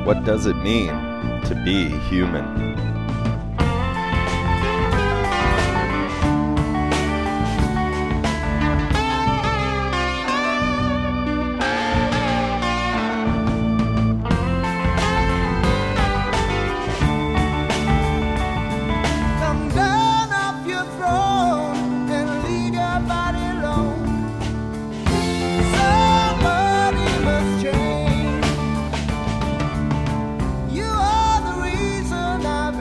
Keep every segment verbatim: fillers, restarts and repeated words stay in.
What does it mean to be human? You are the reason I've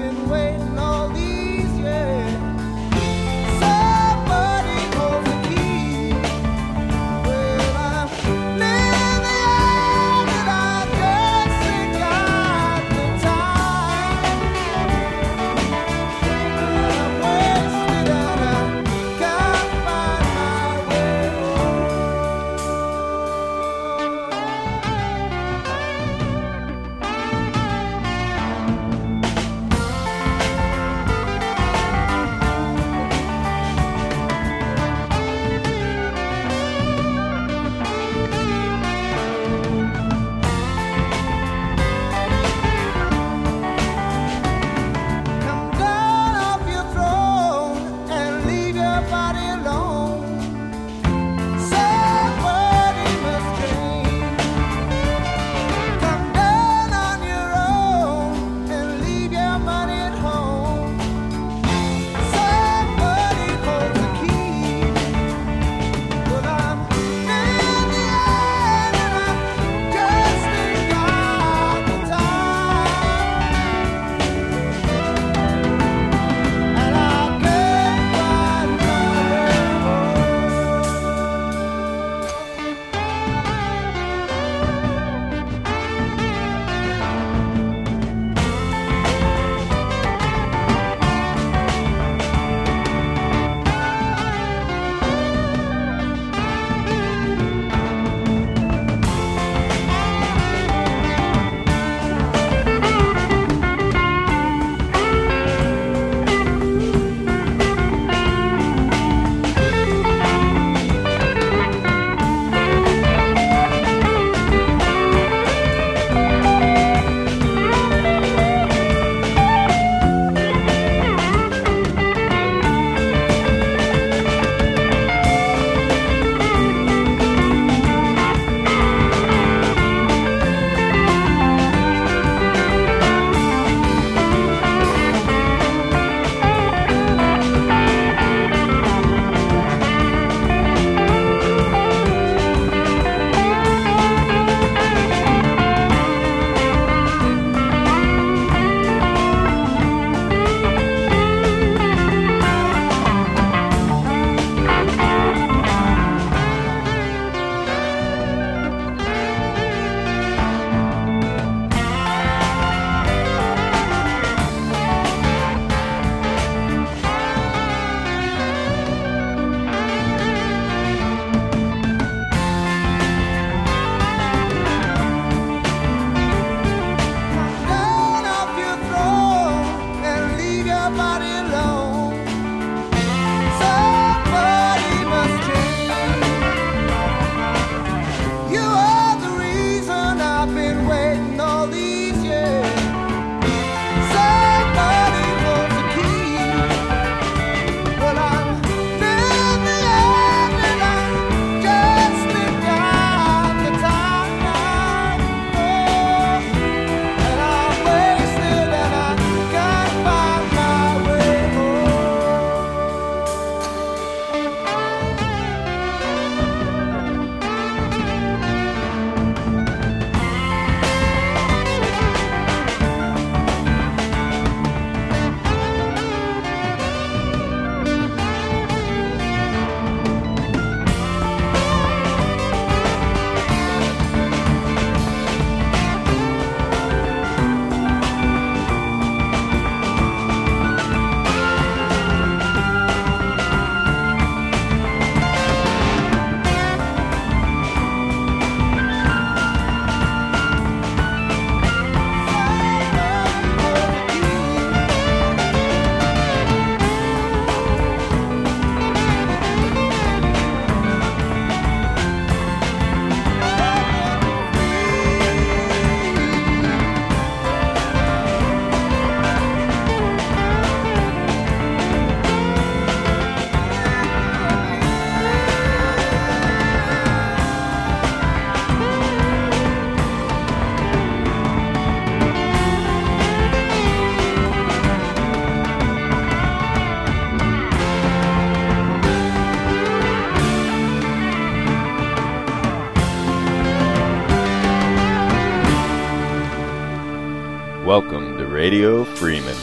Welcome to Radio Freeman.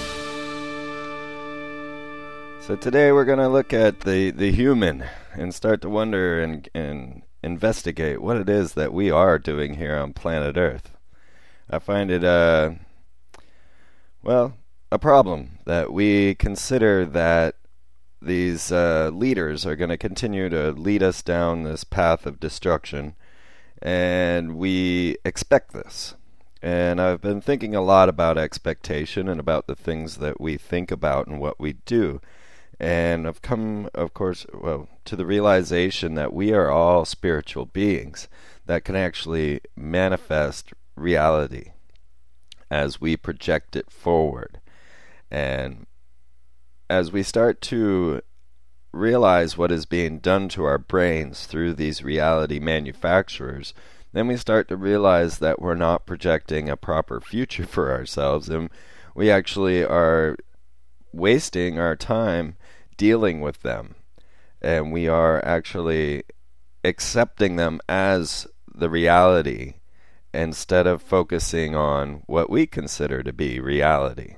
So today we're going to look at the, the human and start to wonder and, and investigate what it is that we are doing here on planet Earth. I find it, uh, well, a problem that we consider that these uh, leaders are going to continue to lead us down this path of destruction, and we expect this. And I've been thinking a lot about expectation and about the things that we think about and what we do. And I've come, of course, well, to the realization that we are all spiritual beings that can actually manifest reality as we project it forward. And as we start to realize what is being done to our brains through these reality manufacturers, then we start to realize that we're not projecting a proper future for ourselves, and we actually are wasting our time dealing with them, and we are actually accepting them as the reality instead of focusing on what we consider to be reality.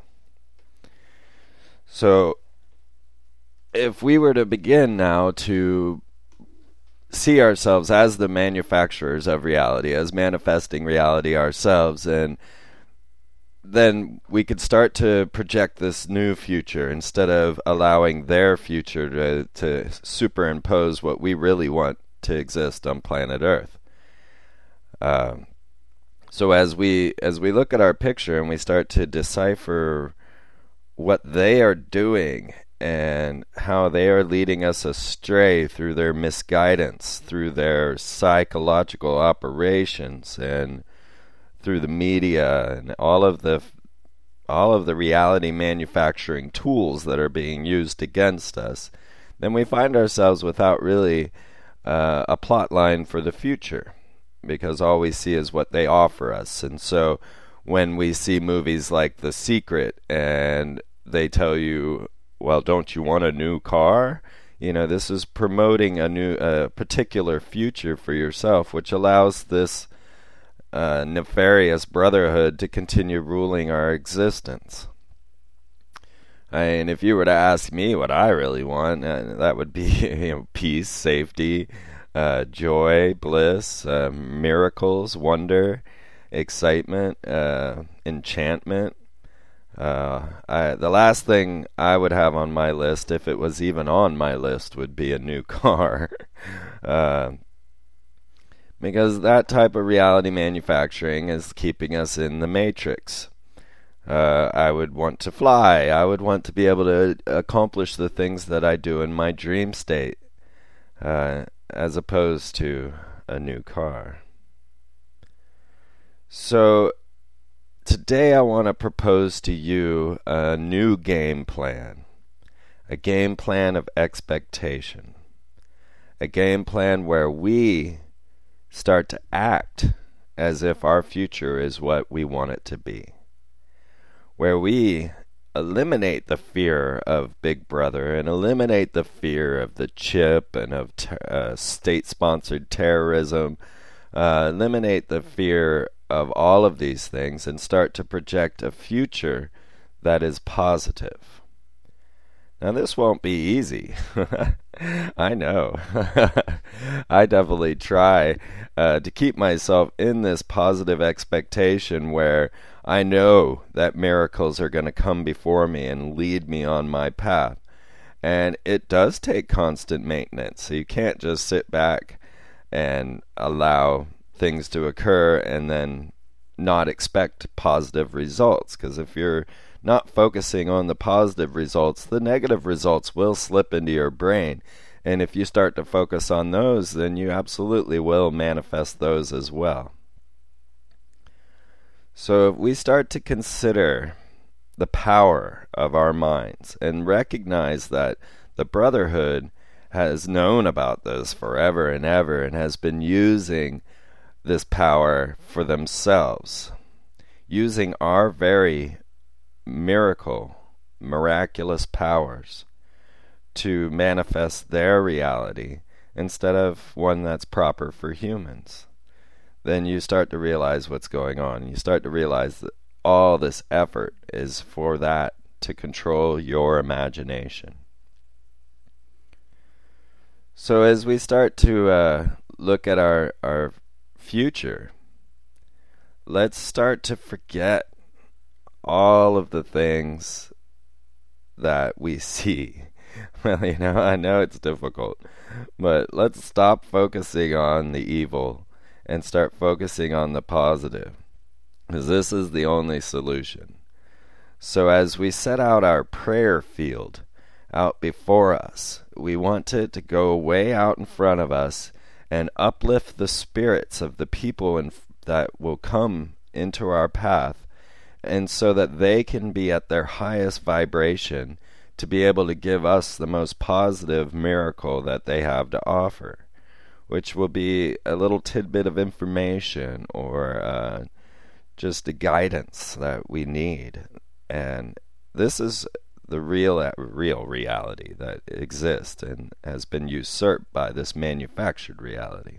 So if we were to begin now to see ourselves as the manufacturers of reality, as manifesting reality ourselves, and then we could start to project this new future instead of allowing their future to, to superimpose what we really want to exist on planet Earth. Um, so as we as we look at our picture and we start to decipher what they are doing and how they are leading us astray through their misguidance, through their psychological operations, and through the media and all of the all of the reality manufacturing tools that are being used against us, then we find ourselves without really uh, a plot line for the future, because all we see is what they offer us. And so when we see movies like The Secret and they tell you, well, don't you want a new car? You know, this is promoting a new, a particular future for yourself, which allows this uh, nefarious brotherhood to continue ruling our existence. I mean, if you were to ask me what I really want, uh, that would be, you know, peace, safety, uh, joy, bliss, uh, miracles, wonder, excitement, uh, enchantment. Uh, I, the last thing I would have on my list, if it was even on my list, would be a new car. uh, because that type of reality manufacturing is keeping us in the matrix. Uh, I would want to fly. I would want to be able to accomplish the things that I do in my dream state, uh, as opposed to a new car. So today I want to propose to you a new game plan, a game plan of expectation, a game plan where we start to act as if our future is what we want it to be, where we eliminate the fear of Big Brother and eliminate the fear of the chip and of ter- uh, state-sponsored terrorism, uh, eliminate the fear of all of these things and start to project a future that is positive. Now, this won't be easy. I know. I definitely try uh, to keep myself in this positive expectation where I know that miracles are going to come before me and lead me on my path. And it does take constant maintenance. So you can't just sit back and allow things to occur and then not expect positive results, because if you're not focusing on the positive results, the negative results will slip into your brain, and if you start to focus on those, then you absolutely will manifest those as well. So if we start to consider the power of our minds and recognize that the Brotherhood has known about this forever and ever and has been using this power for themselves, using our very miracle, miraculous powers to manifest their reality instead of one that's proper for humans, then you start to realize what's going on. You start to realize that all this effort is for that to control your imagination. So as we start to uh, look at our, our future, let's start to forget all of the things that we see. Well, you know, I know it's difficult, but let's stop focusing on the evil and start focusing on the positive, because this is the only solution. So as we set out our prayer field out before us, we want it to go way out in front of us and uplift the spirits of the people in, that will come into our path, and so that they can be at their highest vibration to be able to give us the most positive miracle that they have to offer, which will be a little tidbit of information or uh, just a guidance that we need. And this is the real real reality that exists and has been usurped by this manufactured reality.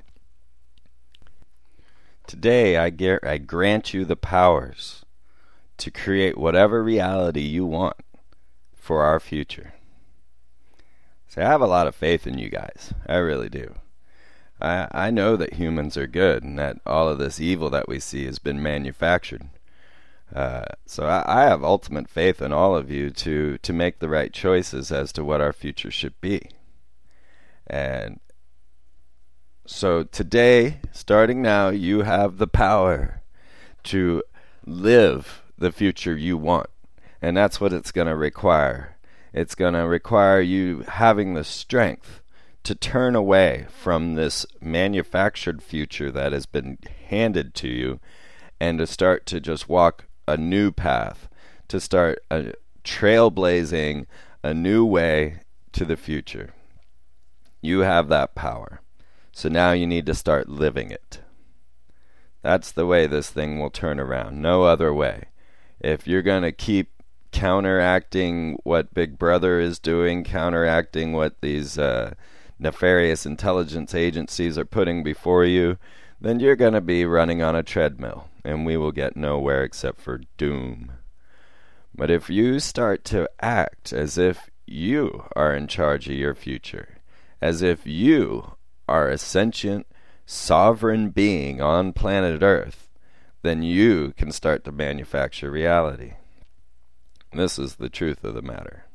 Today, I, gar- I grant you the powers to create whatever reality you want for our future. So I have a lot of faith in you guys. I really do. I I know that humans are good and that all of this evil that we see has been manufactured. Uh, so I, I have ultimate faith in all of you to, to make the right choices as to what our future should be. And so today, starting now, you have the power to live the future you want. And that's what it's going to require. It's going to require you having the strength to turn away from this manufactured future that has been handed to you and to start to just walk a new path, to start a trailblazing a new way to the future. You have that power. So now you need to start living it. That's the way this thing will turn around. No other way. If you're going to keep counteracting what Big Brother is doing, counteracting what these uh, nefarious intelligence agencies are putting before you, then you're going to be running on a treadmill, and we will get nowhere except for doom. But if you start to act as if you are in charge of your future, as if you are a sentient, sovereign being on planet Earth, then you can start to manufacture reality. This is the truth of the matter.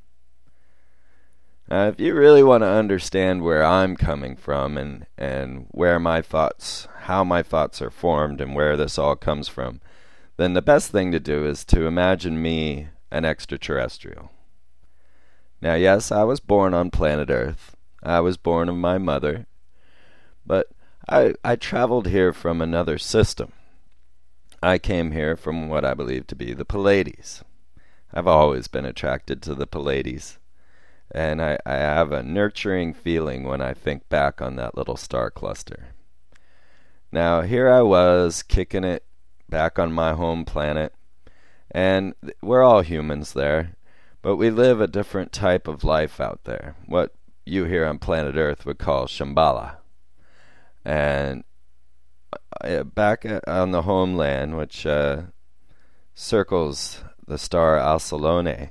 Now, if you really want to understand where I'm coming from and, and where my thoughts, how my thoughts are formed and where this all comes from, then the best thing to do is to imagine me an extraterrestrial. Now, yes, I was born on planet Earth. I was born of my mother. But I, I traveled here from another system. I came here from what I believe to be the Pleiades. I've always been attracted to the Pleiades. And I, I have a nurturing feeling when I think back on that little star cluster. Now, here I was, kicking it back on my home planet. And we're all humans there. But we live a different type of life out there. What you here on planet Earth would call Shambhala. And uh, back on the homeland, which uh, circles the star Alcalone,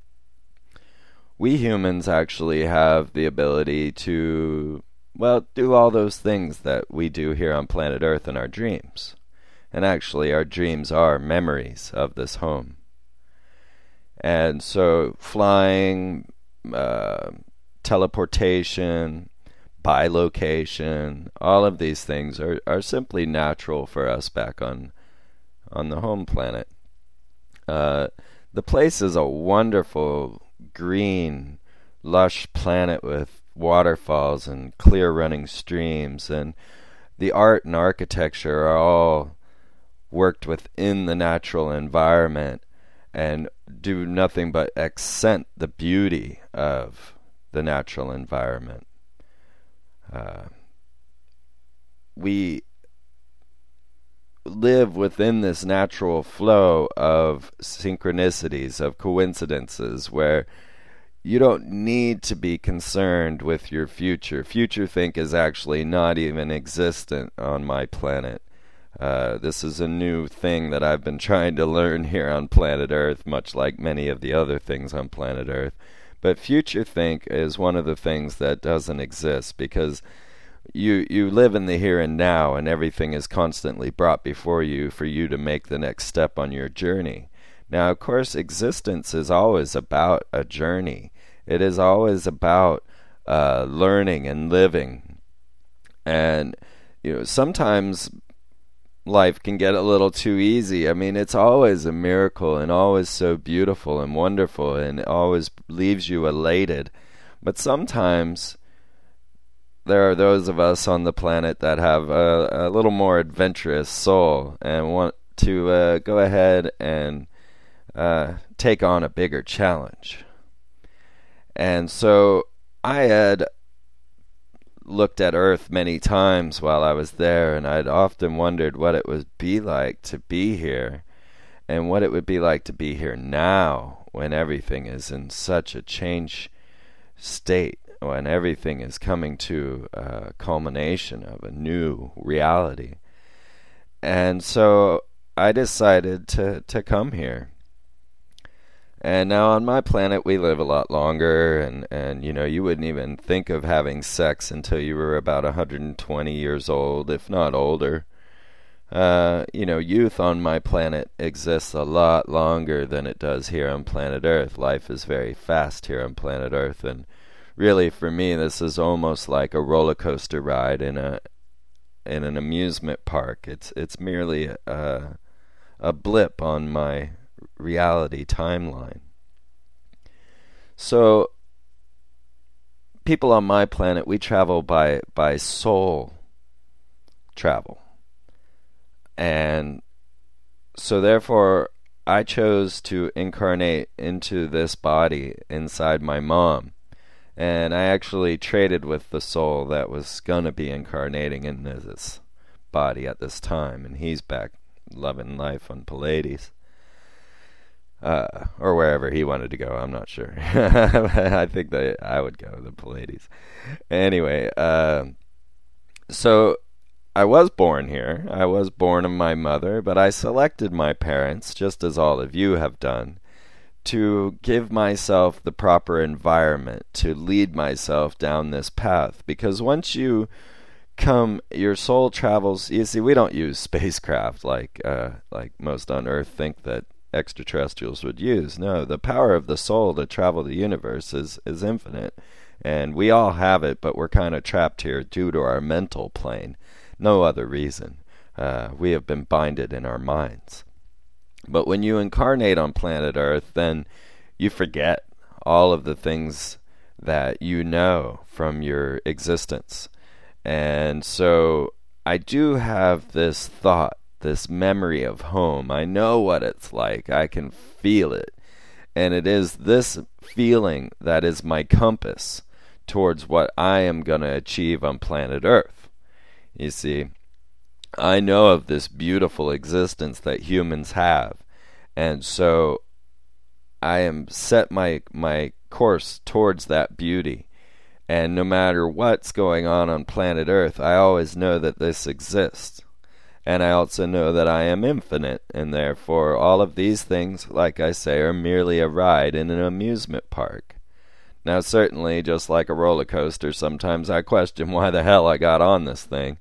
we humans actually have the ability to, well, do all those things that we do here on planet Earth in our dreams. And actually, our dreams are memories of this home. And so, flying, uh, teleportation, bilocation, all of these things are, are simply natural for us back on on the home planet. Uh, the place is a wonderful, green, lush planet with waterfalls and clear running streams, and the art and architecture are all worked within the natural environment and do nothing but accent the beauty of the natural environment. Uh, we live within this natural flow of synchronicities, of coincidences, where you don't need to be concerned with your future. Future think is actually not even existent on my planet. Uh, this is a new thing that I've been trying to learn here on planet Earth, much like many of the other things on planet Earth. But future think is one of the things that doesn't exist, because you you live in the here and now, and everything is constantly brought before you for you to make the next step on your journey. Now, of course, existence is always about a journey. It is always about uh, learning and living. And you know, sometimes life can get a little too easy. I mean, it's always a miracle and always so beautiful and wonderful and it always leaves you elated. But sometimes there are those of us on the planet that have a, a little more adventurous soul and want to uh, go ahead and uh, take on a bigger challenge. And so I had looked at Earth many times while I was there, and I'd often wondered what it would be like to be here, and what it would be like to be here now when everything is in such a change state, when everything is coming to a culmination of a new reality. And so I decided to, to come here. And now on my planet we live a lot longer, and, and you know, you wouldn't even think of having sex until you were about one hundred twenty years old, if not older. Uh, you know, youth on my planet exists a lot longer than it does here on planet Earth. Life is very fast here on planet Earth, and really for me this is almost like a roller coaster ride in a in an amusement park. It's it's merely a, a blip on my reality timeline. So people on my planet, we travel by by soul travel. And so therefore I chose to incarnate into this body inside my mom. And I actually traded with the soul that was going to be incarnating in this body at this time, and he's back loving life on Pleiades. Uh, or wherever he wanted to go, I'm not sure. I think that I would go, the Pleiades. Anyway, uh, so I was born here. I was born of my mother, but I selected my parents, just as all of you have done, to give myself the proper environment, to lead myself down this path. Because once you come, your soul travels. You see, we don't use spacecraft like uh, like most on Earth think that extraterrestrials would use. No, the power of the soul to travel the universe is, is infinite, and we all have it, but we're kind of trapped here due to our mental plane. No other reason. Uh, we have been binded in our minds. But when you incarnate on planet Earth, then you forget all of the things that you know from your existence. And so I do have this thought, this memory of home. I know what it's like. I can feel it. And it is this feeling that is my compass towards what I am going to achieve on planet Earth. You see, I know of this beautiful existence that humans have. And so I am set my my course towards that beauty. And no matter what's going on on planet Earth, I always know that this exists. And I also know that I am infinite, and therefore all of these things, like I say, are merely a ride in an amusement park. Now certainly, just like a roller coaster, sometimes I question why the hell I got on this thing.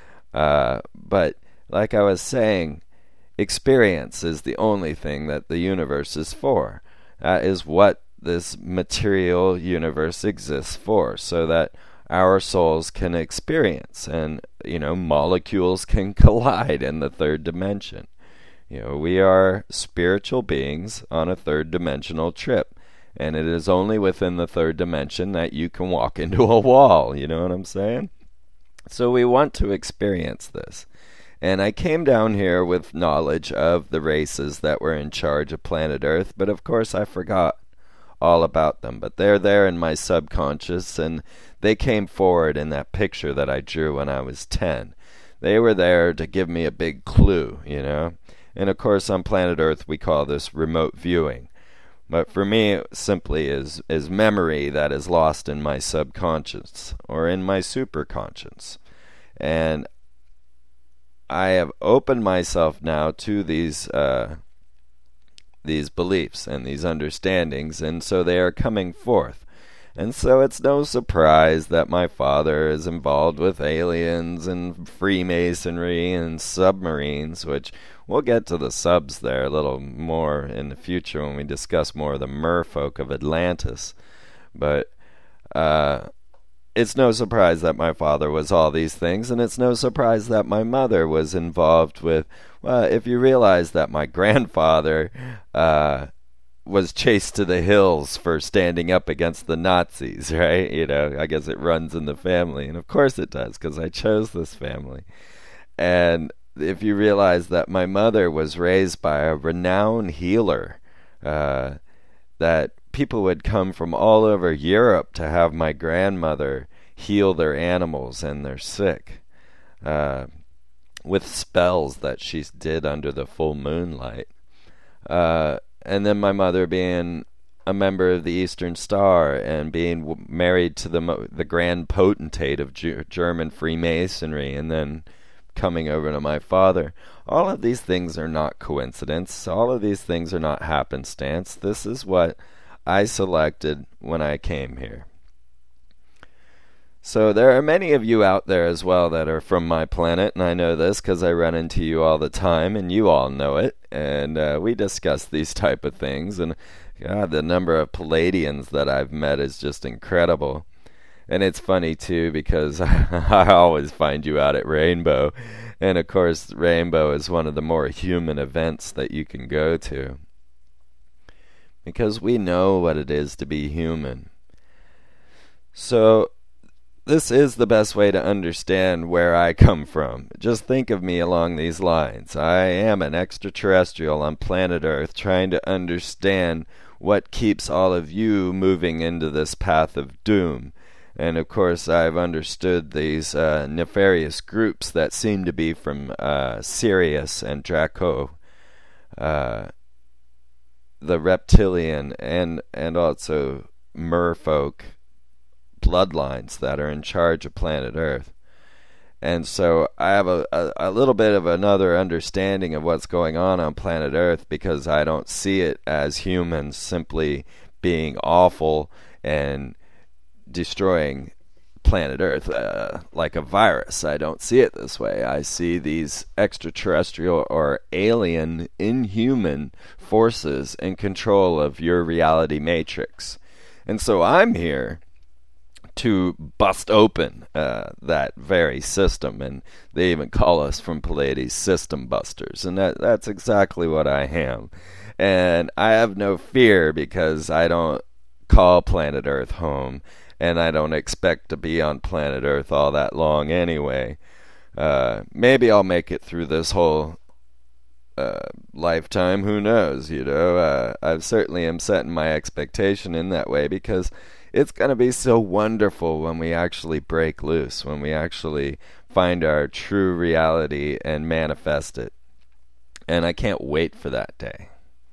Uh, but like I was saying, experience is the only thing that the universe is for. That is what this material universe exists for, so that our souls can experience, and you know, molecules can collide in the third dimension. You know, we are spiritual beings on a third dimensional trip, and it is only within the third dimension that you can walk into a wall. You know what I'm saying? So we want to experience this. And I came down here with knowledge of the races that were in charge of planet Earth, but of course I forgot all about them. But they're there in my subconscious, and they came forward in that picture that I drew when I was ten. They were there to give me a big clue, you know. And of course on planet Earth we call this remote viewing. But for me it simply is, is memory that is lost in my subconscious, or in my superconscious. And I have opened myself now to these uh, these beliefs and these understandings, and so they are coming forth. And so it's no surprise that my father is involved with aliens and Freemasonry and submarines, which we'll get to the subs there a little more in the future when we discuss more of the merfolk of Atlantis. But uh, it's no surprise that my father was all these things, and it's no surprise that my mother was involved with, well, if you realize that my grandfather uh, was chased to the hills for standing up against the Nazis, right? You know, I guess it runs in the family, and of course it does, because I chose this family. And if you realize that my mother was raised by a renowned healer, uh, that people would come from all over Europe to have my grandmother heal their animals and their sick, uh, with spells that she did under the full moonlight. Uh, and then my mother being a member of the Eastern Star and being w- married to the mo- the grand potentate of G- German Freemasonry, and then coming over to my father. All of these things are not coincidence. All of these things are not happenstance. This is what I selected when I came here. So there are many of you out there as well that are from my planet, and I know this because I run into you all the time, and you all know it, and uh, we discuss these type of things, and God, the number of Palladians that I've met is just incredible. And it's funny, too, because I always find you out at Rainbow. And, of course, Rainbow is one of the more human events that you can go to. Because we know what it is to be human. So, this is the best way to understand where I come from. Just think of me along these lines. I am an extraterrestrial on planet Earth trying to understand what keeps all of you moving into this path of doom. And, of course, I've understood these uh, nefarious groups that seem to be from uh, Sirius and Draco, uh, the reptilian and, and also merfolk bloodlines that are in charge of planet Earth. And so I have a, a, a little bit of another understanding of what's going on on planet Earth, because I don't see it as humans simply being awful and destroying planet Earth uh, like a virus. I don't see it this way. I see these extraterrestrial or alien, inhuman forces in control of your reality matrix. And so I'm here to bust open uh, that very system, and they even call us from Pleiades system busters, and that that's exactly what I am. And I have no fear, because I don't call planet Earth home, and I don't expect to be on planet Earth all that long anyway. Uh, maybe I'll make it through this whole uh, lifetime, who knows, you know. Uh, I certainly am setting my expectation in that way, because it's going to be so wonderful when we actually break loose, when we actually find our true reality and manifest it. And I can't wait for that day.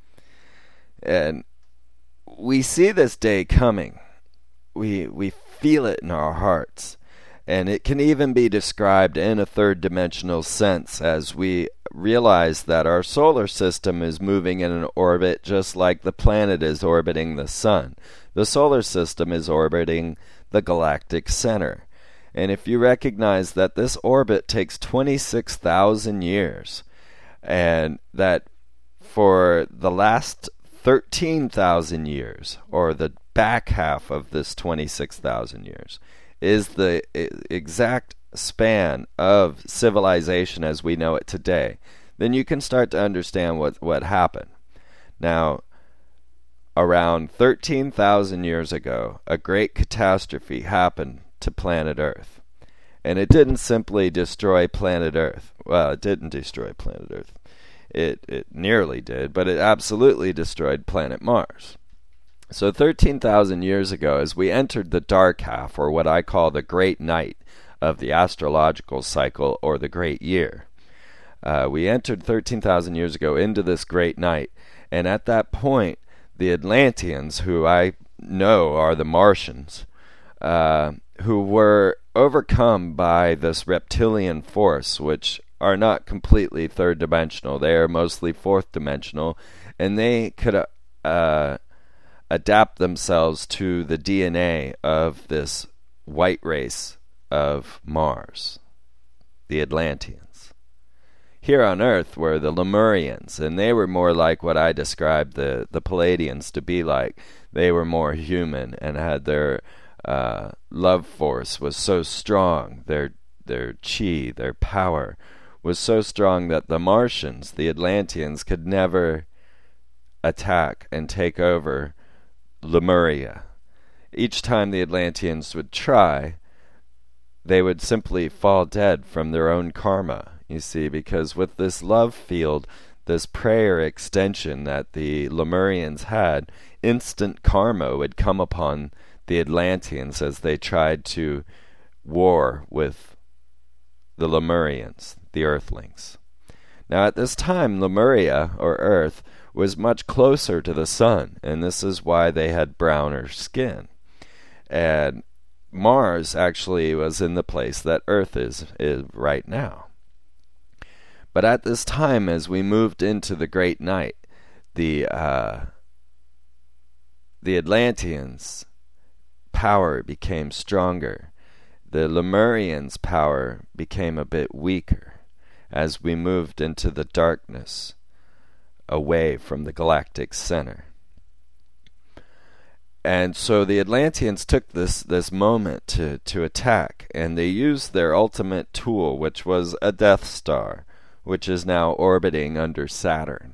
And we see this day coming. We we feel it in our hearts. And it can even be described in a third dimensional sense, as we realize that our solar system is moving in an orbit just like the planet is orbiting the sun. The solar system is orbiting the galactic center. And if you recognize that this orbit takes twenty-six thousand years, and that for the last thirteen thousand years, or the back half of this twenty-six thousand years, is the exact span of civilization as we know it today, then you can start to understand what, what happened. Now, around thirteen thousand years ago, a great catastrophe happened to planet Earth. And it didn't simply destroy planet Earth. Well, it didn't destroy planet Earth. It, it nearly did, but it absolutely destroyed planet Mars. So thirteen thousand years ago, as we entered the dark half, or what I call the great night of the astrological cycle, or the great year, uh, we entered thirteen thousand years ago into this great night. And at that point, the Atlanteans, who I know are the Martians, uh, who were overcome by this reptilian force, which are not completely third dimensional. They are mostly fourth dimensional, and they could uh, adapt themselves to the D N A of this white race of Mars, the Atlanteans. Here on Earth were the Lemurians, and they were more like what I described the, the Palladians to be like. They were more human and had their uh, love force was so strong, their their chi, their power was so strong that the Martians, the Atlanteans, could never attack and take over Lemuria. Each time the Atlanteans would try, they would simply fall dead from their own karma, you see, because with this love field, this prayer extension that the Lemurians had, instant karma would come upon the Atlanteans as they tried to war with the Lemurians, the Earthlings. Now at this time, Lemuria, or Earth, was much closer to the sun, and this is why they had browner skin. And Mars actually was in the place that Earth is, is right now. But at this time, as we moved into the Great Night, the uh, the Atlanteans' power became stronger. The Lemurians' power became a bit weaker as we moved into the darkness away from the galactic center. And so the Atlanteans took this, this moment to, to attack, and they used their ultimate tool, which was a Death Star, which is now orbiting under Saturn.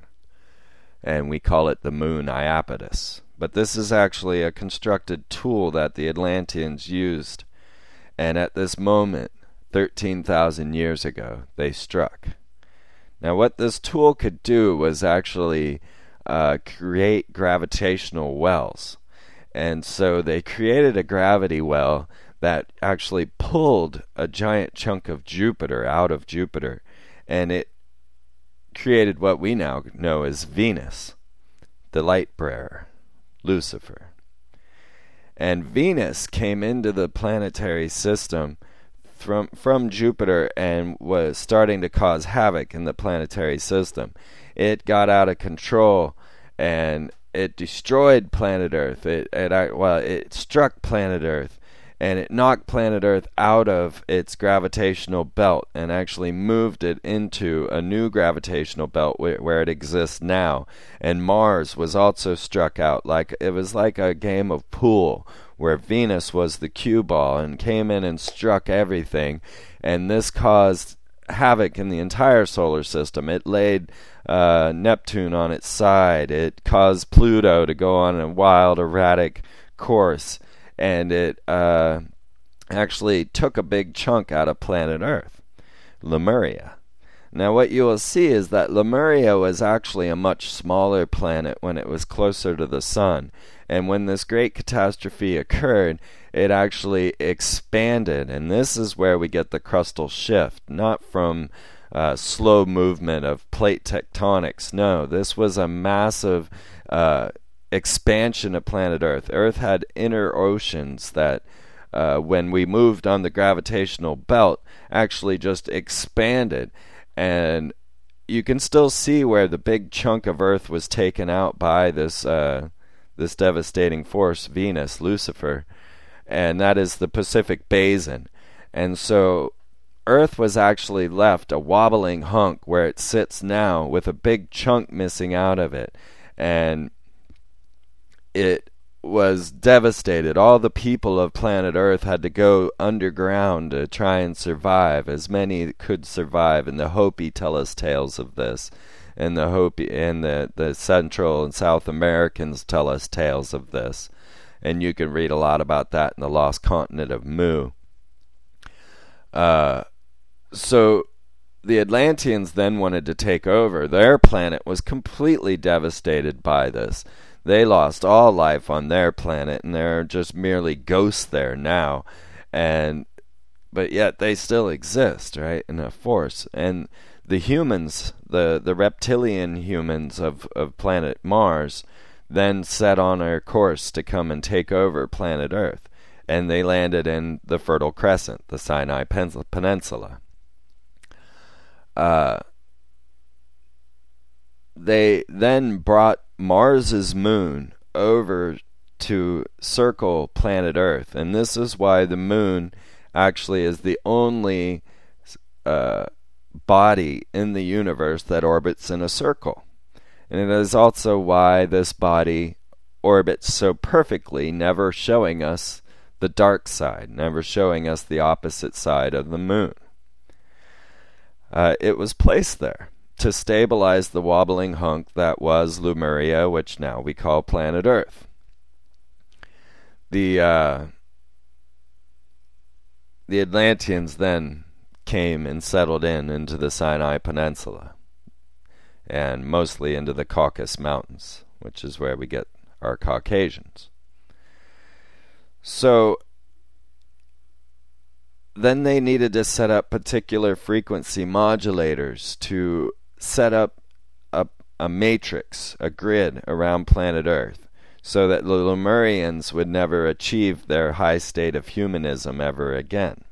And we call it the moon Iapetus. But this is actually a constructed tool that the Atlanteans used. And at this moment, thirteen thousand years ago, they struck. Now what this tool could do was actually uh, create gravitational wells. And so they created a gravity well that actually pulled a giant chunk of Jupiter out of Jupiter, and it created what we now know as Venus, the light bearer, Lucifer. And Venus came into the planetary system from from Jupiter and was starting to cause havoc in the planetary system. It got out of control, and it destroyed planet Earth. It, it well, it struck planet Earth, and it knocked planet Earth out of its gravitational belt and actually moved it into a new gravitational belt where, where it exists now. And Mars was also struck out. Like it was like a game of pool where Venus was the cue ball and came in and struck everything, and this caused havoc in the entire solar system. It laid uh, Neptune on its side. It caused Pluto to go on a wild, erratic course, and it uh, actually took a big chunk out of planet Earth, Lemuria. Now what you will see is that Lemuria was actually a much smaller planet when it was closer to the sun, and when this great catastrophe occurred, it actually expanded, and this is where we get the crustal shift, not from uh, slow movement of plate tectonics. No, this was a massive uh, expansion of planet Earth. Earth had inner oceans that, uh, when we moved on the gravitational belt, actually just expanded, and you can still see where the big chunk of Earth was taken out by this uh, this devastating force, Venus, Lucifer, and that is the Pacific Basin. And so Earth was actually left a wobbling hunk where it sits now with a big chunk missing out of it, and it was devastated. All the people of planet Earth had to go underground to try and survive, as many could survive, and the Hopi tell us tales of this, and the Hopi and the, the Central and South Americans tell us tales of this, and you can read a lot about that in the Lost Continent of Mu. Uh, so the Atlanteans then wanted to take over. Their planet was completely devastated by this. They lost all life on their planet, and they're just merely ghosts there now. And but yet they still exist, right, in a force. And the humans, the, the reptilian humans of, of planet Mars, then set on a course to come and take over planet Earth. And they landed in the Fertile Crescent, the Sinai Peninsula. uh, they then brought Mars's moon over to circle planet Earth, and this is why the moon actually is the only uh, body in the universe that orbits in a circle. And it is also why this body orbits so perfectly, never showing us the dark side, never showing us the opposite side of the moon. Uh, it was placed there to stabilize the wobbling hunk that was Lemuria, which now we call planet Earth. The uh, the Atlanteans then came and settled in into the Sinai Peninsula, and mostly into the Caucasus Mountains, which is where we get our Caucasians. So then they needed to set up particular frequency modulators to set up a, a matrix, a grid around planet Earth, so that the Lemurians would never achieve their high state of humanism ever again.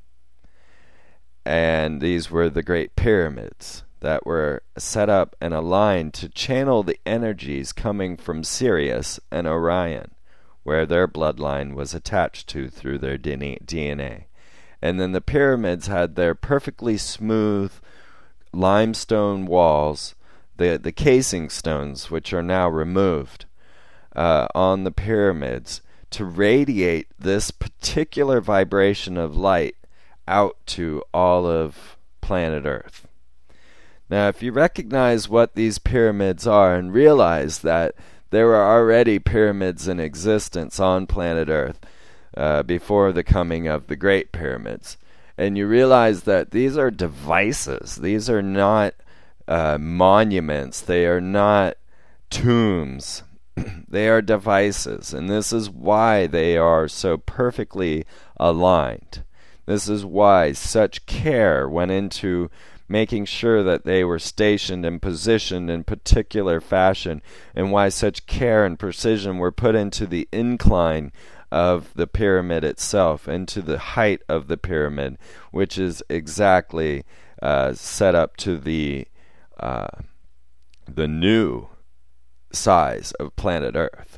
And these were the Great Pyramids that were set up and aligned to channel the energies coming from Sirius and Orion, where their bloodline was attached to through their D N A. And then the pyramids had their perfectly smooth limestone walls, the, the casing stones, which are now removed uh, on the pyramids, to radiate this particular vibration of light out to all of planet Earth. Now, if you recognize what these pyramids are and realize that there were already pyramids in existence on planet Earth uh, before the coming of the Great Pyramids, and you realize that these are devices, these are not uh, monuments, they are not tombs, they are devices, and this is why they are so perfectly aligned. This is why such care went into making sure that they were stationed and positioned in particular fashion, and why such care and precision were put into the incline of the pyramid itself, into the height of the pyramid, which is exactly uh, set up to the uh, the new size of planet Earth.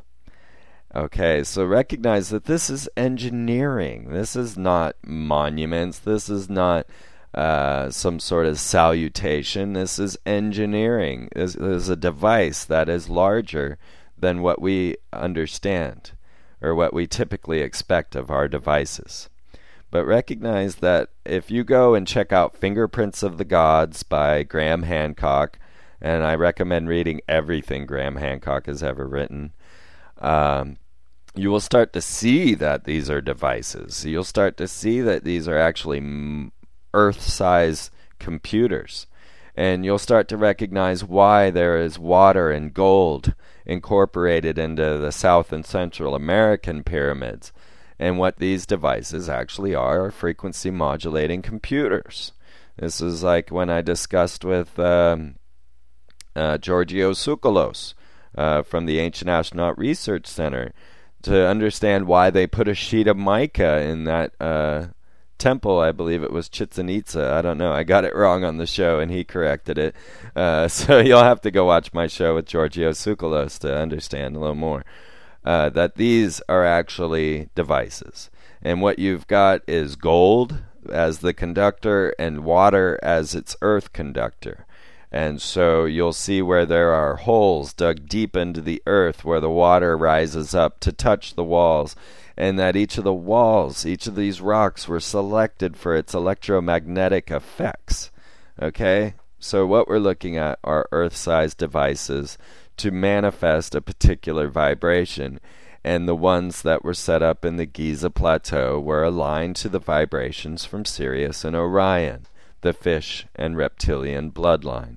Okay, so recognize that this is engineering. This is not monuments. This is not uh, some sort of salutation. This is engineering. This is a device that is larger than what we understand or what we typically expect of our devices. But recognize that if you go and check out Fingerprints of the Gods by Graham Hancock, and I recommend reading everything Graham Hancock has ever written, um, you will start to see that these are devices. You'll start to see that these are actually m- Earth-size computers. And you'll start to recognize why there is water and gold incorporated into the South and Central American pyramids. And what these devices actually are are frequency modulating computers. This is like when I discussed with um, uh, Georgios Tsoukalos uh, from the Ancient Astronaut Research Center, to understand why they put a sheet of mica in that uh, temple. I believe it was Chichen Itza. I don't know. I got it wrong on the show, and he corrected it. Uh, so you'll have to go watch my show with Georgios Tsoukalos to understand a little more. Uh, that these are actually devices. And what you've got is gold as the conductor and water as its earth conductor. And so you'll see where there are holes dug deep into the earth where the water rises up to touch the walls, and that each of the walls, each of these rocks were selected for its electromagnetic effects. Okay? So what we're looking at are earth-sized devices to manifest a particular vibration, and the ones that were set up in the Giza Plateau were aligned to the vibrations from Sirius and Orion, the fish and reptilian bloodline.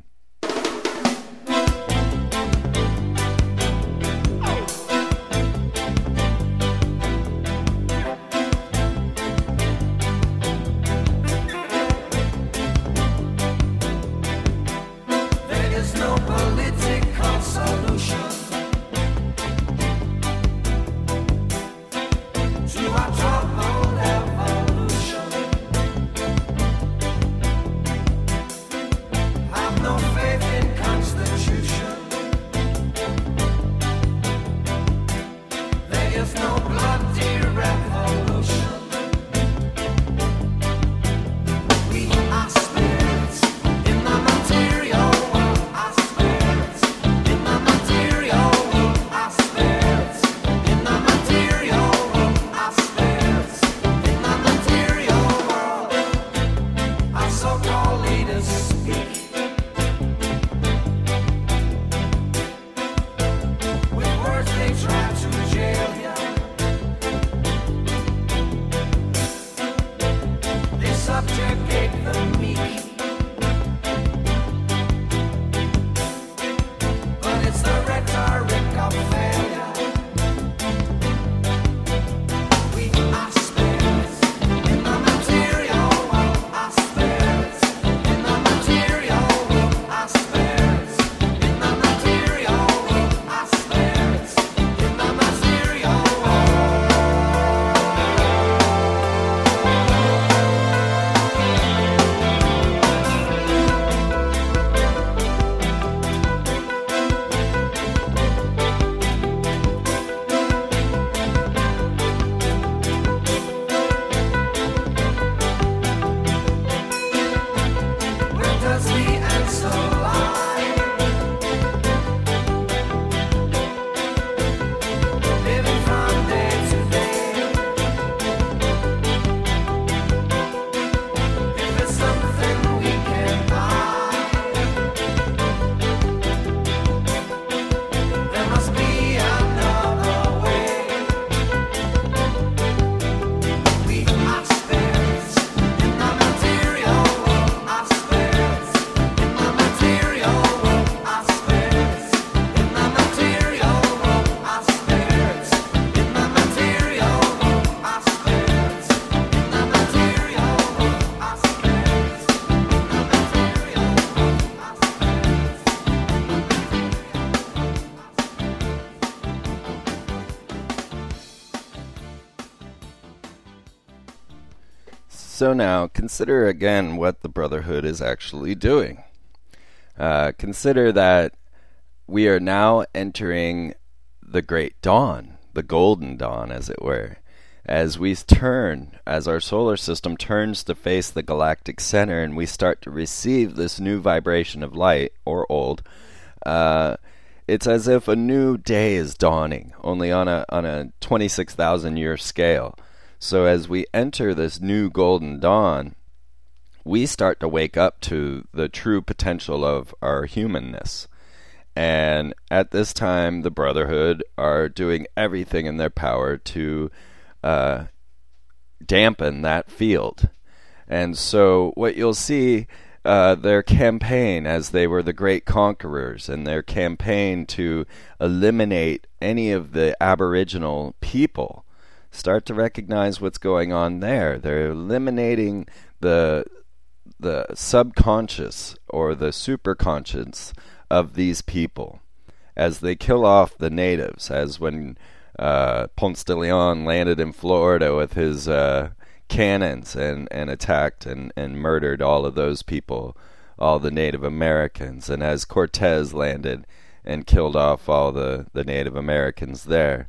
So now, consider again what the Brotherhood is actually doing. Uh, consider that we are now entering the Great Dawn, the Golden Dawn, as it were. As we turn, as our solar system turns to face the galactic center and we start to receive this new vibration of light, or old, uh, it's as if a new day is dawning, only on a on a twenty-six thousand year scale. So as we enter this new golden dawn, we start to wake up to the true potential of our humanness. And at this time, the Brotherhood are doing everything in their power to uh, dampen that field. And so what you'll see, uh, their campaign, as they were the great conquerors, and their campaign to eliminate any of the aboriginal people, start to recognize what's going on there. They're eliminating the the subconscious or the superconscious of these people as they kill off the natives, as when uh, Ponce de Leon landed in Florida with his uh, cannons and, and attacked and, and murdered all of those people, all the Native Americans, and as Cortez landed and killed off all the, the Native Americans there.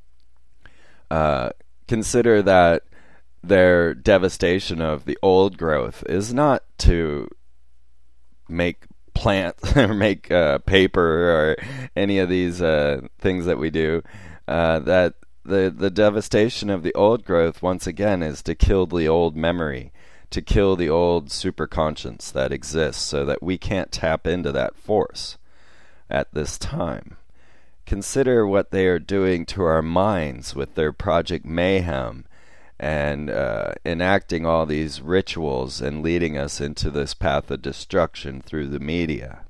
Uh, consider that their devastation of the old growth is not to make plants or make uh, paper or any of these uh, things that we do. Uh, that the the devastation of the old growth, once again, is to kill the old memory, to kill the old superconscious that exists, so that we can't tap into that force at this time. Consider what they are doing to our minds with their Project Mayhem, and uh, enacting all these rituals and leading us into this path of destruction through the media.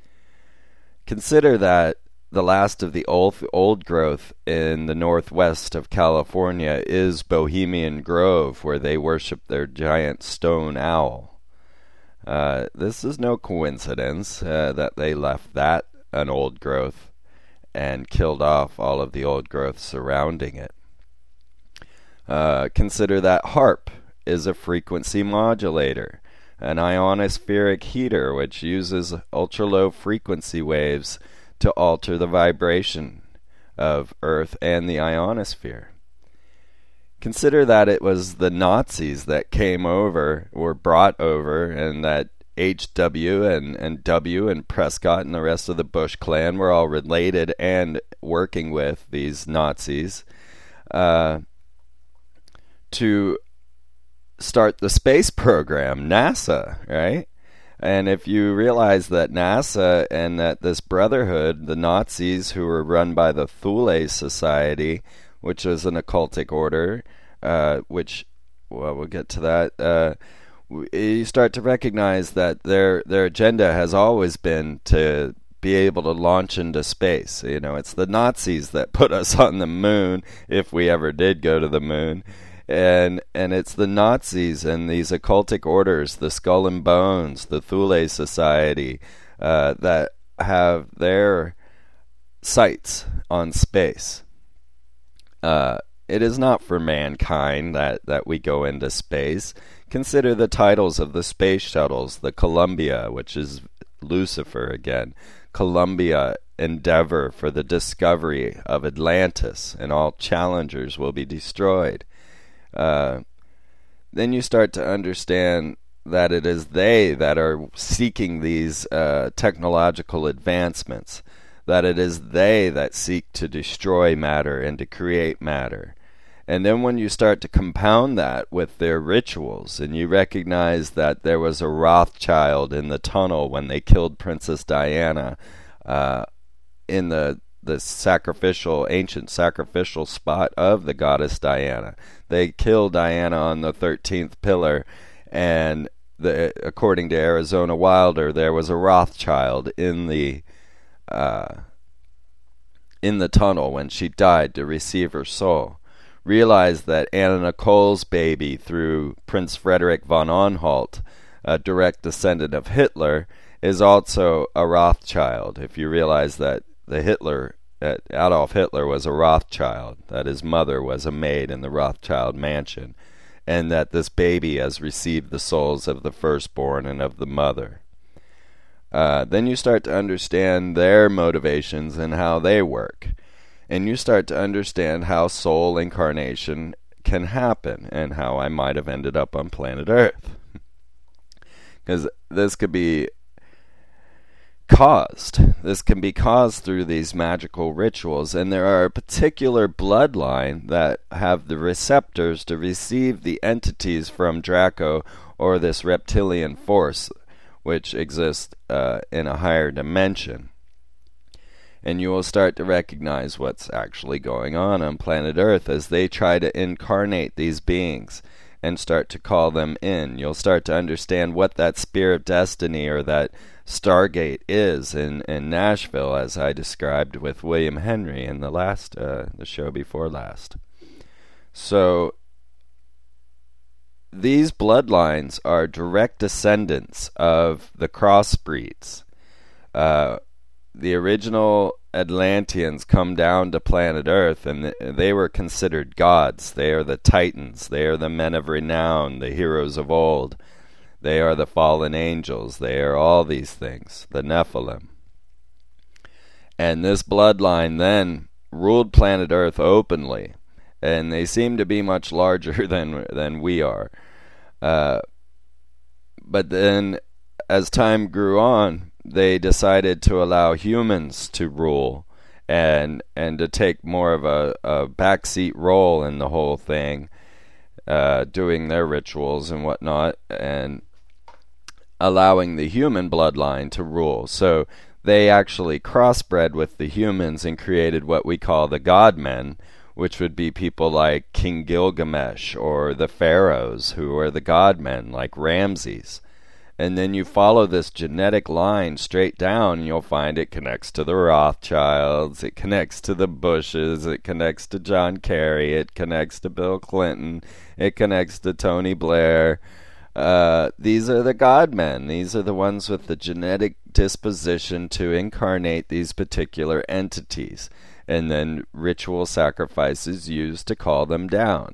Consider that the last of the old, old growth in the northwest of California is Bohemian Grove, where they worship their giant stone owl. Uh, this is no coincidence uh, that they left that an old growth and killed off all of the old growth surrounding it. Uh, consider that HAARP is a frequency modulator, an ionospheric heater which uses ultra-low frequency waves to alter the vibration of Earth and the ionosphere. Consider that it was the Nazis that came over, were brought over, and that H W and, and W and Prescott and the rest of the Bush clan were all related and working with these Nazis Uh, to start the space program, NASA, right? And if you realize that NASA and that this Brotherhood, the Nazis, who were run by the Thule Society, which is an occultic order, uh, which, well, we'll get to that, uh, you start to recognize that their their agenda has always been to be able to launch into space. You know, it's the Nazis that put us on the moon, if we ever did go to the moon. And and it's the Nazis and these occultic orders, the Skull and Bones, the Thule Society, uh, that have their sights on space. Uh, it is not for mankind that, that we go into space. Consider the titles of the space shuttles, the Columbia, which is Lucifer again, Columbia, Endeavor, for the discovery of Atlantis, and all challengers will be destroyed. Uh, then you start to understand that it is they that are seeking these uh, technological advancements, that it is they that seek to destroy matter and to create matter. And then when you start to compound that with their rituals, and you recognize that there was a Rothschild in the tunnel when they killed Princess Diana uh, in the the sacrificial, ancient sacrificial spot of the goddess Diana. They killed Diana on the thirteenth pillar, and the, according to Arizona Wilder, there was a Rothschild in the uh, in the tunnel when she died to receive her soul. Realize that Anna Nicole's baby, through Prince Frederick von Anhalt, a direct descendant of Hitler, is also a Rothschild. If you realize that the Hitler, uh, Adolf Hitler was a Rothschild, that his mother was a maid in the Rothschild mansion, and that this baby has received the souls of the firstborn and of the mother. Uh, then you start to understand their motivations and how they work. And you start to understand how soul incarnation can happen and how I might have ended up on planet Earth. Because this could be caused. This can be caused through these magical rituals. And there are a particular bloodline that have the receptors to receive the entities from Draco or this reptilian force, which exists uh, in a higher dimension. And you will start to recognize what's actually going on on planet Earth as they try to incarnate these beings and start to call them in. You'll start to understand what that spear of destiny or that Stargate is in, in Nashville, as I described with William Henry in the last uh, the show before last. So these bloodlines are direct descendants of the crossbreeds. Uh, the original Atlanteans come down to planet Earth, and th- they were considered gods. They are the titans. They are the men of renown, the heroes of old. They are the fallen angels. They are all these things, the Nephilim. And this bloodline then ruled planet Earth openly, and they seem to be much larger than than we are. Uh, but then, as time grew on, they decided to allow humans to rule and and to take more of a, a backseat role in the whole thing, uh, doing their rituals and whatnot, and allowing the human bloodline to rule. So they actually crossbred with the humans and created what we call the God-men, which would be people like King Gilgamesh or the pharaohs, who are the God-men, like Ramses. And then you follow this genetic line straight down, and you'll find it connects to the Rothschilds, it connects to the Bushes, it connects to John Kerry, it connects to Bill Clinton, it connects to Tony Blair. Uh, these are the God-men. These are the ones with the genetic disposition to incarnate these particular entities, and then ritual sacrifices used to call them down.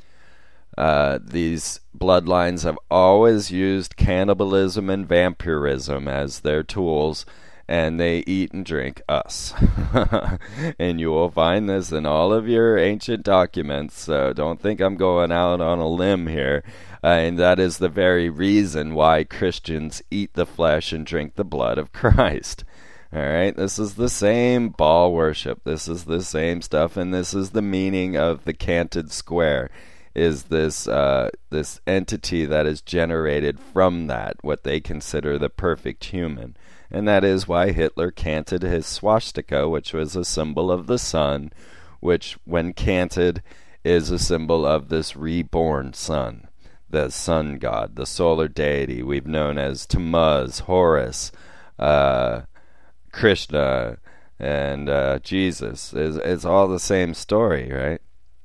Uh, these bloodlines have always used cannibalism and vampirism as their tools, and they eat and drink us. And you will find this in all of your ancient documents, so don't think I'm going out on a limb here. Uh, and that is the very reason why Christians eat the flesh and drink the blood of Christ. All right, this is the same Baal worship. This is the same stuff, and this is the meaning of the canted square. Is this uh, this entity that is generated from that, what they consider the perfect human. And that is why Hitler canted his swastika, which was a symbol of the sun, which, when canted, is a symbol of this reborn sun, the sun god, the solar deity we've known as Tammuz, Horus, uh, Krishna, and uh, Jesus. It's, it's all the same story, right?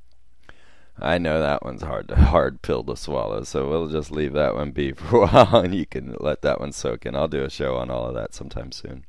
I know that one's hard to, hard pill to swallow, so we'll just leave that one be for a while, and you can let that one soak in. I'll do a show on all of that sometime soon.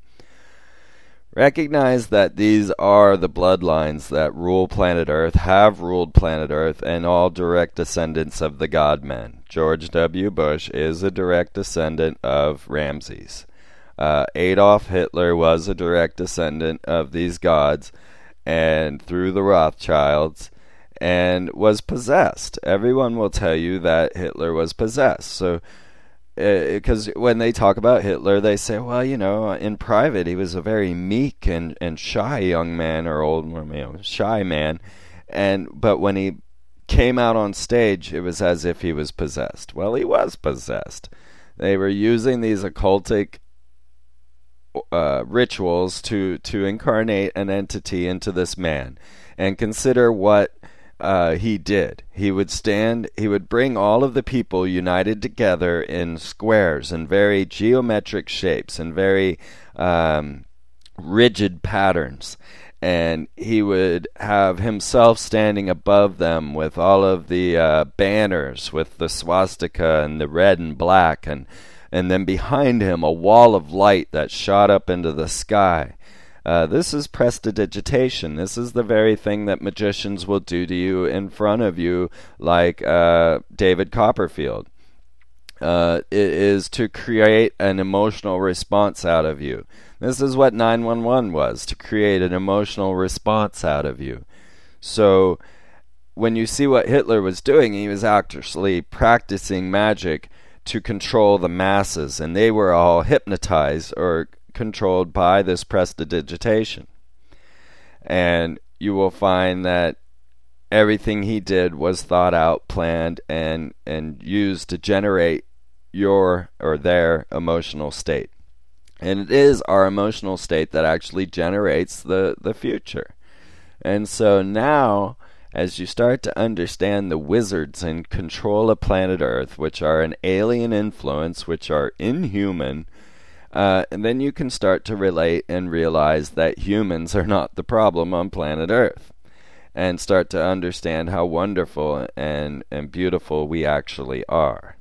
Recognize that these are the bloodlines that rule planet Earth, have ruled planet Earth, and all direct descendants of the God-men. George W. Bush is a direct descendant of Ramses. Uh, Adolf Hitler was a direct descendant of these gods, and through the Rothschilds, and was possessed. Everyone will tell you that Hitler was possessed. So, because uh, when they talk about Hitler, they say, well, you know, in private, he was a very meek and, and shy young man, or old, you know, shy man. And but when he came out on stage, it was as if he was possessed. Well, he was possessed. They were using these occultic uh, rituals to to incarnate an entity into this man, and consider what Uh, he did. He would stand, he would bring all of the people united together in squares and very geometric shapes and very um, rigid patterns. And he would have himself standing above them with all of the uh, banners with the swastika and the red and black, and, and then behind him a wall of light that shot up into the sky. Uh, this is prestidigitation. This is the very thing that magicians will do to you in front of you, like uh, David Copperfield. Uh, it is to create an emotional response out of you. This is what nine one one was, to create an emotional response out of you. So when you see what Hitler was doing, he was actually practicing magic to control the masses, and they were all hypnotized or controlled by this prestidigitation. And you will find that everything he did was thought out, planned, and and used to generate your or their emotional state. And it is our emotional state that actually generates the, the future. And so now, as you start to understand the wizards in control of planet Earth, which are an alien influence, which are inhuman, uh, and then you can start to relate and realize that humans are not the problem on planet Earth, and start to understand how wonderful and, and beautiful we actually are.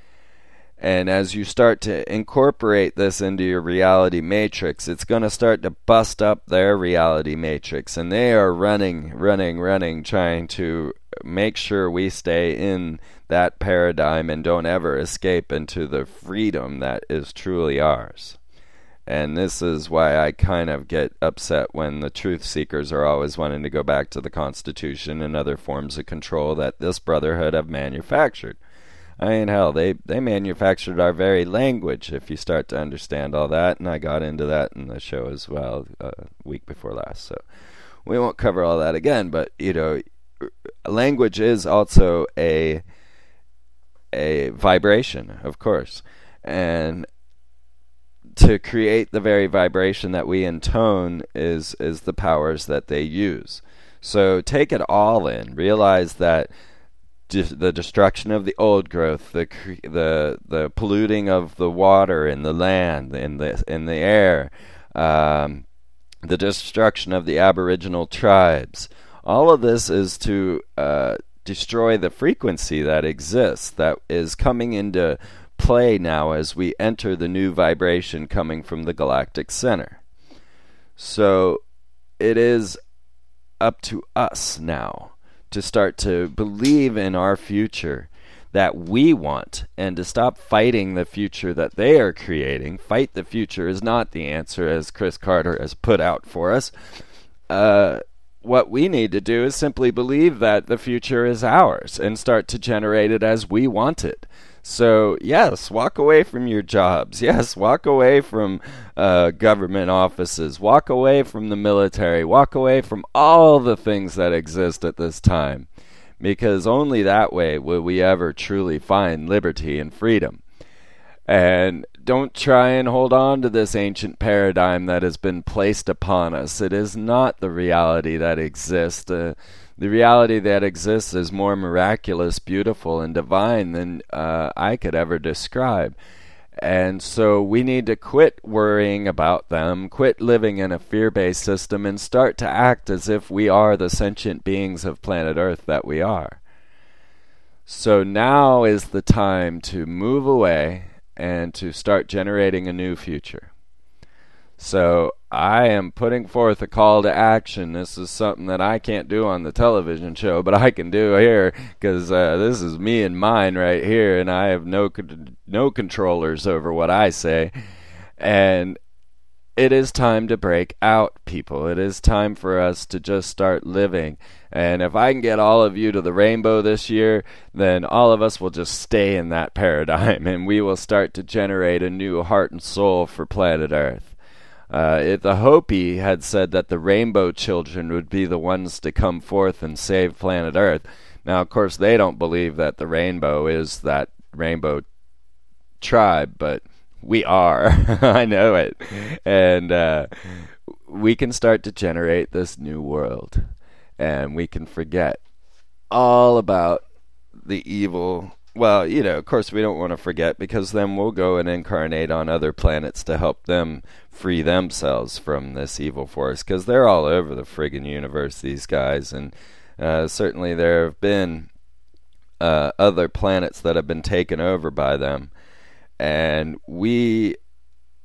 And as you start to incorporate this into your reality matrix, it's going to start to bust up their reality matrix. And they are running, running, running, trying to make sure we stay in that paradigm and don't ever escape into the freedom that is truly ours. And this is why I kind of get upset when the truth seekers are always wanting to go back to the Constitution and other forms of control that this brotherhood have manufactured. I mean, hell, they, they manufactured our very language, if you start to understand all that, and I got into that in the show as well, uh, week before last, so we won't cover all that again, but, you know, language is also a, a vibration, of course, and to create the very vibration that we intone is, is the powers that they use. So take it all in, realize that the destruction of the old growth, the the the polluting of the water and the land and the in the air, um, the destruction of the Aboriginal tribes. All of this is to uh, destroy the frequency that exists, that is coming into play now as we enter the new vibration coming from the galactic center. So it is up to us now to start to believe in our future that we want, and to stop fighting the future that they are creating. Fight the future is not the answer, as Chris Carter has put out for us. Uh, what we need to do is simply believe that the future is ours and start to generate it as we want it. So, yes, walk away from your jobs. Yes, walk away from uh, government offices. Walk away from the military. Walk away from all the things that exist at this time. Because only that way will we ever truly find liberty and freedom. And don't try and hold on to this ancient paradigm that has been placed upon us. It is not the reality that exists. Uh, The reality that exists is more miraculous, beautiful, and divine than uh, I could ever describe. And so we need to quit worrying about them, quit living in a fear-based system, and start to act as if we are the sentient beings of planet Earth that we are. So now is the time to move away and to start generating a new future. So I am putting forth a call to action. This is something that I can't do on the television show, but I can do here, because uh, this is me and mine right here, and I have no no controllers over what I say. And it is time to break out, people. It is time for us to just start living. And if I can get all of you to the rainbow this year, then all of us will just stay in that paradigm, and we will start to generate a new heart and soul for planet Earth. Uh, it, the Hopi had said that the rainbow children would be the ones to come forth and save planet Earth. Now, of course, they don't believe that the rainbow is that rainbow tribe, but we are. I know it. And uh, we can start to generate this new world. And we can forget all about the evil. Well, you know, of course we don't want to forget, because then we'll go and incarnate on other planets to help them free themselves from this evil force, because they're all over the friggin' universe, these guys, and uh, certainly there have been uh, other planets that have been taken over by them, and we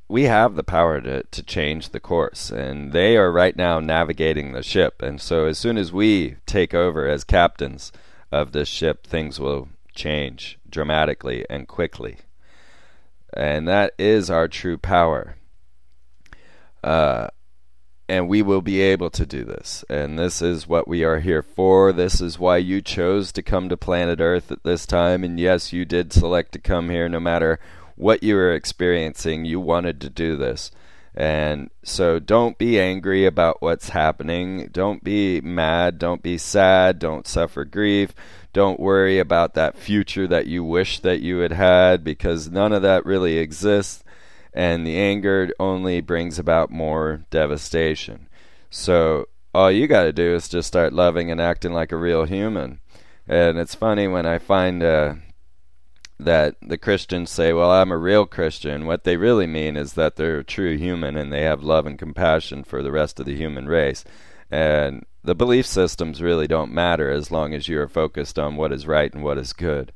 we have the power to, to change the course, and they are right now navigating the ship. And so as soon as we take over as captains of this ship, things will change dramatically and quickly. And that is our true power. Uh, and we will be able to do this. And this is what we are here for. This is why you chose to come to planet Earth at this time. And yes, you did select to come here no matter what you were experiencing. You wanted to do this. And so don't be angry about what's happening. Don't be mad. Don't be sad. Don't suffer grief. Don't worry about that future that you wish that you had had, because none of that really exists. And the anger only brings about more devastation. So all you got to do is just start loving and acting like a real human. And it's funny when I find uh, that the Christians say, well, I'm a real Christian. What they really mean is that they're a true human and they have love and compassion for the rest of the human race. And the belief systems really don't matter as long as you are focused on what is right and what is good.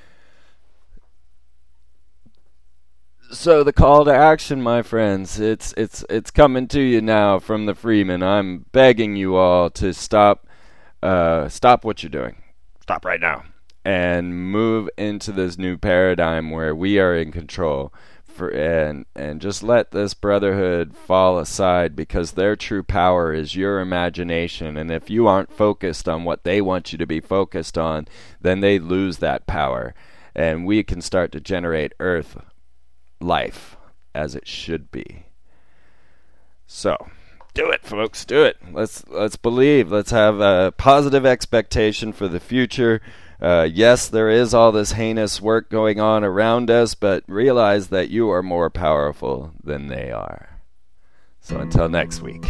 So the call to action, my friends, it's it's it's coming to you now from the Freeman. I'm begging you all to stop uh, stop what you're doing. Stop right now. And move into this new paradigm where we are in control. For, and and just let this brotherhood fall aside, because their true power is your imagination. And if you aren't focused on what they want you to be focused on, then they lose that power. And we can start to generate Earth life as it should be. So do it, folks. Do it. Let's let's believe. Let's have a positive expectation for the future. Uh, yes, there is all this heinous work going on around us, but realize that you are more powerful than they are. So until next week,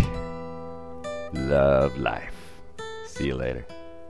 love life. See you later.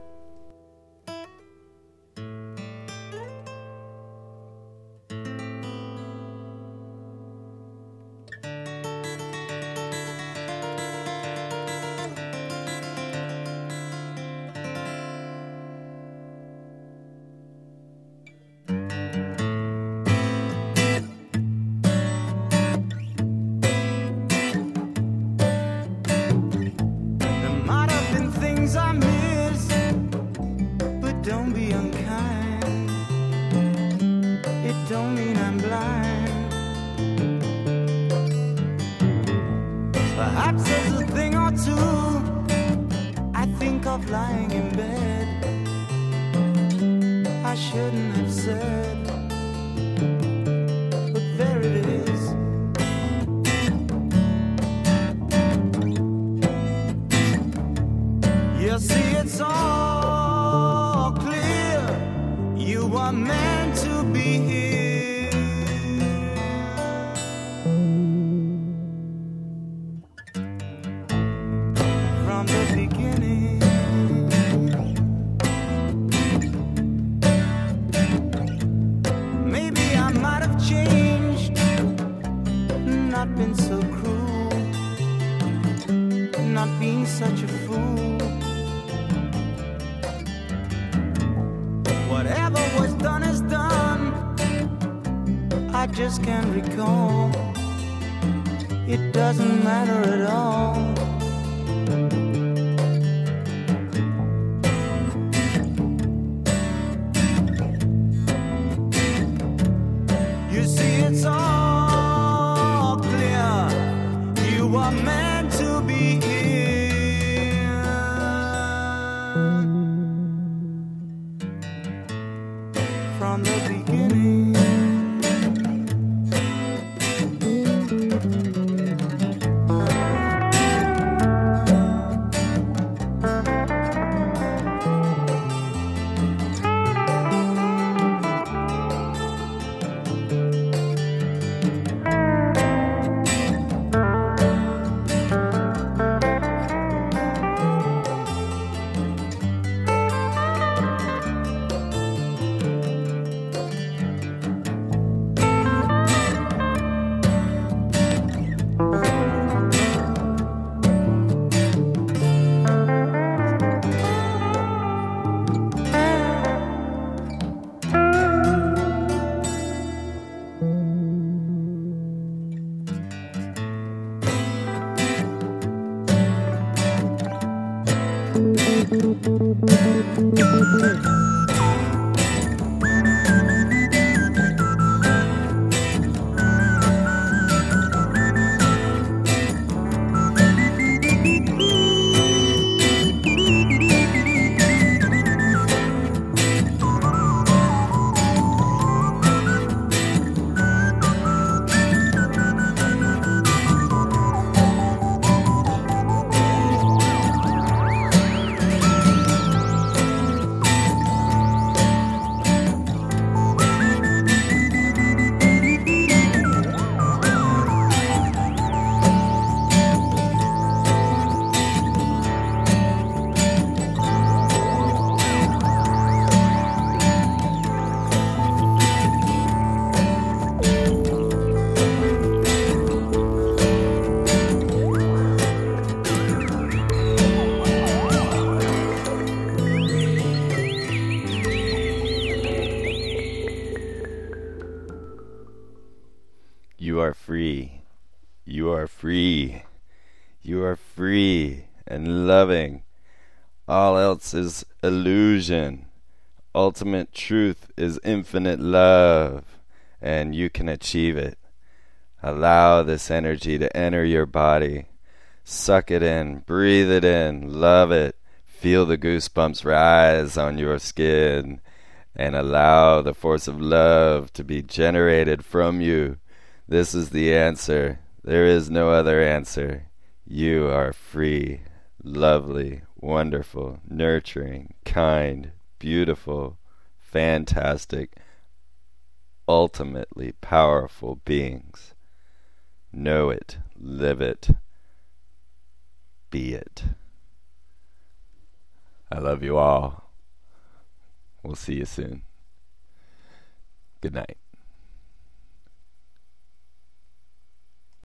I miss, but don't be unkind. It don't mean I'm blind. Perhaps there's a thing or two I think of lying in bed I shouldn't have said, but there it is. You see, it's all clear. You are meant to be here. From the beginning. Maybe I might have changed, not been so cruel, not being such a fool. Whatever was done is done. I just can't recall. It doesn't matter at all. You see, it's all clear. You are meant to be here. From the beginning. You are free. You are free. You are free and loving. All else is illusion. Ultimate truth is infinite love, and you can achieve it. Allow this energy to enter your body. Suck it in, breathe it in, love it. Feel the goosebumps rise on your skin, and allow the force of love to be generated from you. This is the answer. There is no other answer. You are free, lovely, wonderful, nurturing, kind, beautiful, fantastic, ultimately powerful beings. Know it, live it, be it. I love you all. We'll see you soon. Good night.